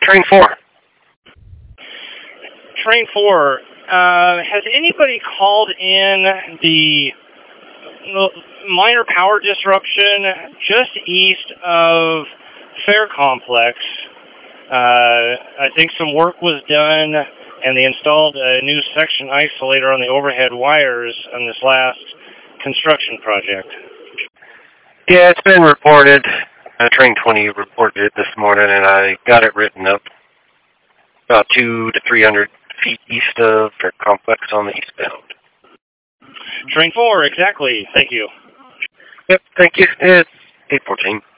Train 4. Train 4, has anybody called in the minor power disruption just east of Fair Complex? I think some work was done, and they installed a new section isolator on the overhead wires on this last construction project. Yeah, it's been reported. Train 20 reported it this morning, and I got it written up. About 200 to 300 feet east of Fair Complex on the eastbound. Train 4, exactly. Thank you. Yep, thank you. It's 8:14.